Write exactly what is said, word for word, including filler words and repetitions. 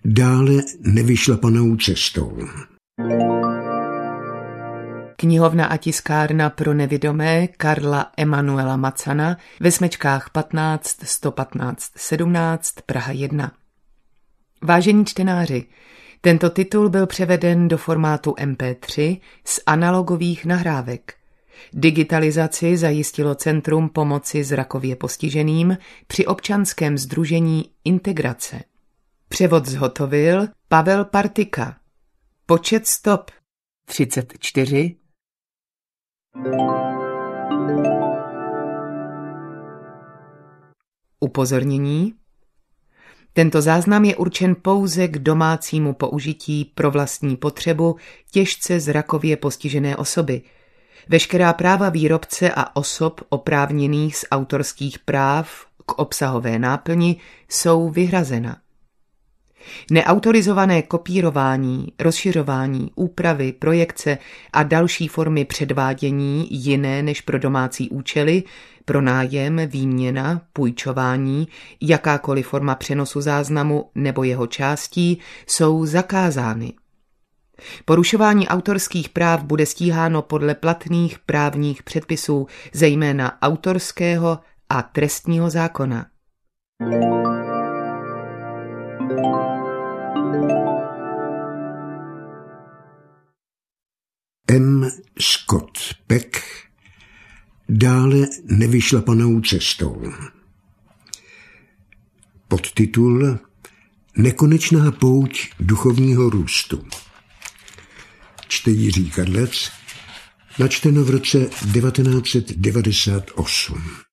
Dále nevyšlapanou cestou. Knihovna a tiskárna pro nevidomé Karla Emanuela Macana ve Smečkách patnáct sto patnáct sedmnáct Praha jedna. Vážení čtenáři, tento titul byl převeden do formátu em pé tři z analogových nahrávek. Digitalizaci zajistilo Centrum pomoci zrakově postiženým při občanském sdružení Integrace. Převod zhotovil Pavel Partika. Počet stop třicet čtyři. Upozornění. Tento záznam je určen pouze k domácímu použití pro vlastní potřebu těžce zrakově postižené osoby. Veškerá práva výrobce a osob oprávněných z autorských práv k obsahové náplni jsou vyhrazena. Neautorizované kopírování, rozšiřování, úpravy, projekce a další formy předvádění jiné než pro domácí účely, pronájem, výměna, půjčování, jakákoliv forma přenosu záznamu nebo jeho částí jsou zakázány. Porušování autorských práv bude stíháno podle platných právních předpisů, zejména autorského a trestního zákona. M. Scott Peck. Dále nevyšlapanou cestou. Podtitul Nekonečná pouť duchovního růstu. Čte Jiří Kadlec, načteno v roce devatenáct set devadesát osm.